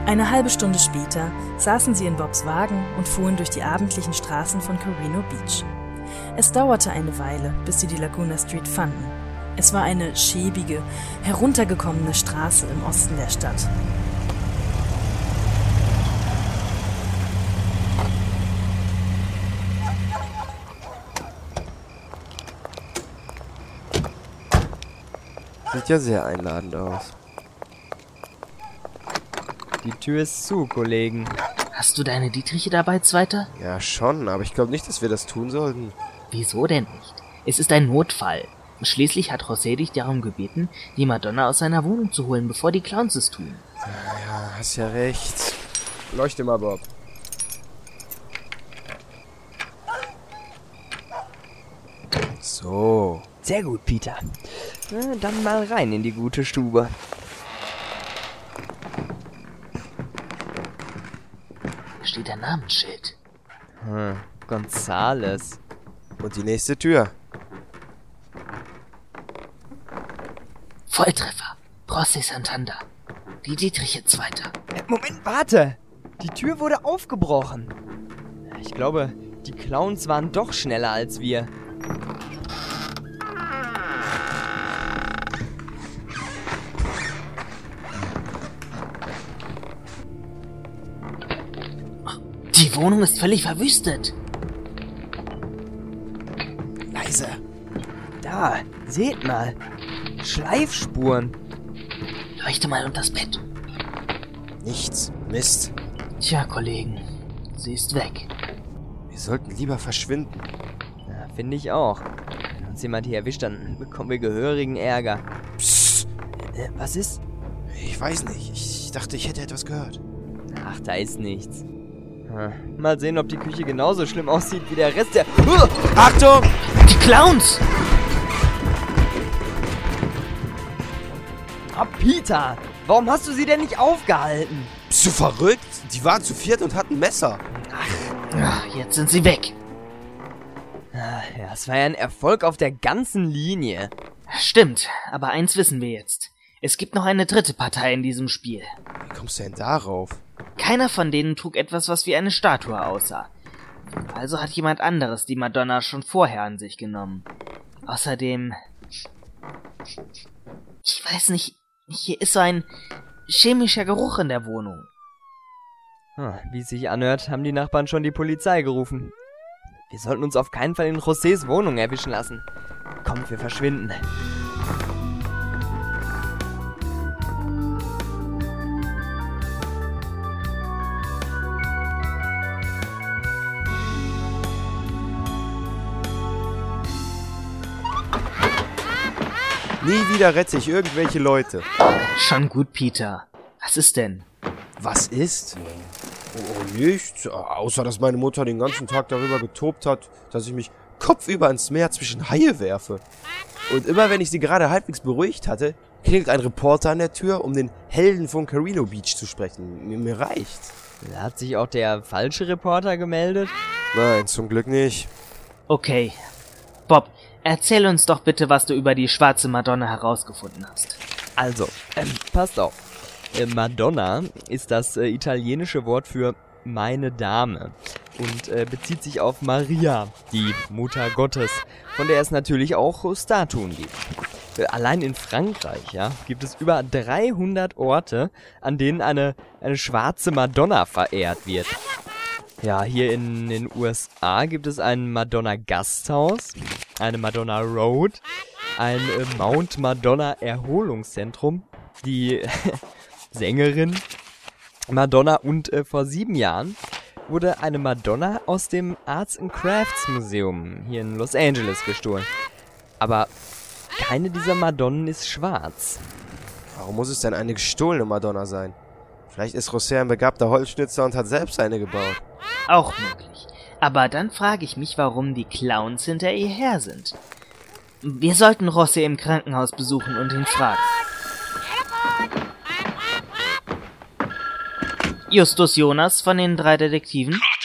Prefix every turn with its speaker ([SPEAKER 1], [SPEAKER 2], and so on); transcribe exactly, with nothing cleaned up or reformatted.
[SPEAKER 1] Eine halbe Stunde später saßen sie in Bobs Wagen und fuhren durch die abendlichen Straßen von Carino Beach. Es dauerte eine Weile, bis sie die Laguna Street fanden. Es war eine schäbige, heruntergekommene Straße im Osten der Stadt.
[SPEAKER 2] Sieht ja sehr einladend aus.
[SPEAKER 3] Die Tür ist zu, Kollegen.
[SPEAKER 4] Hast du deine Dietriche dabei, Zweiter?
[SPEAKER 2] Ja, schon, aber ich glaube nicht, dass wir das tun sollten.
[SPEAKER 4] Wieso denn nicht? Es ist ein Notfall. Schließlich hat José dich darum gebeten, die Madonna aus seiner Wohnung zu holen, bevor die Clowns es tun.
[SPEAKER 2] Ja, ja, hast ja recht. Leuchte mal, Bob. So.
[SPEAKER 3] Sehr gut, Peter. Na, dann mal rein in die gute Stube.
[SPEAKER 4] Hier steht ein Namensschild.
[SPEAKER 3] Hm, Gonzales.
[SPEAKER 2] Und die nächste Tür.
[SPEAKER 4] Volltreffer. José Santander. Die Dietriche Zweiter.
[SPEAKER 3] Äh, Moment, warte! Die Tür wurde aufgebrochen. Ich glaube, die Clowns waren doch schneller als wir.
[SPEAKER 4] Die Wohnung ist völlig verwüstet.
[SPEAKER 2] Leise.
[SPEAKER 3] Da, seht mal. Schleifspuren.
[SPEAKER 4] Leuchte mal unters Bett.
[SPEAKER 2] Nichts. Mist.
[SPEAKER 4] Tja, Kollegen, sie ist weg.
[SPEAKER 2] Wir sollten lieber verschwinden.
[SPEAKER 3] Ja, finde ich auch. Wenn uns jemand hier erwischt, dann bekommen wir gehörigen Ärger.
[SPEAKER 2] Psst.
[SPEAKER 3] Äh, was ist?
[SPEAKER 2] Ich weiß nicht. Ich dachte, ich hätte etwas gehört.
[SPEAKER 3] Ach, da ist nichts. Hm. Mal sehen, ob die Küche genauso schlimm aussieht wie der Rest der... Uh!
[SPEAKER 2] Achtung!
[SPEAKER 4] Die Clowns!
[SPEAKER 3] Oh, Peter! Warum hast du sie denn nicht aufgehalten?
[SPEAKER 2] Bist du verrückt? Die waren zu viert und hatten Messer.
[SPEAKER 4] Ach, jetzt sind sie weg.
[SPEAKER 3] Ja, es war ja ein Erfolg auf der ganzen Linie.
[SPEAKER 4] Stimmt, aber eins wissen wir jetzt. Es gibt noch eine dritte Partei in diesem Spiel.
[SPEAKER 2] Wie kommst du denn darauf?
[SPEAKER 4] Keiner von denen trug etwas, was wie eine Statue aussah. Also hat jemand anderes die Madonna schon vorher an sich genommen. Außerdem... Ich weiß nicht, hier ist so ein chemischer Geruch in der Wohnung.
[SPEAKER 3] Ah, wie es sich anhört, haben die Nachbarn schon die Polizei gerufen. Wir sollten uns auf keinen Fall in Josés Wohnung erwischen lassen. Komm, wir verschwinden.
[SPEAKER 2] Nie wieder rette ich irgendwelche Leute.
[SPEAKER 4] Schon gut, Peter. Was ist denn?
[SPEAKER 2] Was ist? Oh, nichts. Außer, dass meine Mutter den ganzen Tag darüber getobt hat, dass ich mich kopfüber ins Meer zwischen Haie werfe. Und immer wenn ich sie gerade halbwegs beruhigt hatte, klingelt ein Reporter an der Tür, um den Helden von Carino Beach zu sprechen. Mir, mir reicht's.
[SPEAKER 3] Da hat sich auch der falsche Reporter gemeldet.
[SPEAKER 2] Nein, zum Glück nicht.
[SPEAKER 4] Okay. Bob, erzähl uns doch bitte, was du über die schwarze Madonna herausgefunden hast.
[SPEAKER 3] Also, ähm, passt auf. Äh, Madonna ist das äh, italienische Wort für meine Dame und äh, bezieht sich auf Maria, die Mutter Gottes, von der es natürlich auch Statuen gibt. Äh, allein in Frankreich, ja, gibt es über dreihundert Orte, an denen eine, eine schwarze Madonna verehrt wird. Ja, hier in den U S A gibt es ein Madonna-Gasthaus, eine Madonna Road, ein äh, Mount Madonna Erholungszentrum, die Sängerin Madonna und äh, vor sieben Jahren wurde eine Madonna aus dem Arts and Crafts Museum hier in Los Angeles gestohlen. Aber keine dieser Madonnen ist schwarz.
[SPEAKER 2] Warum muss es denn eine gestohlene Madonna sein? Vielleicht ist José ein begabter Holzschnitzer und hat selbst eine gebaut.
[SPEAKER 4] Auch möglich. Aber dann frage ich mich, warum die Clowns hinter ihr her sind. Wir sollten José im Krankenhaus besuchen und ihn fragen. Justus Jonas von den drei Detektiven.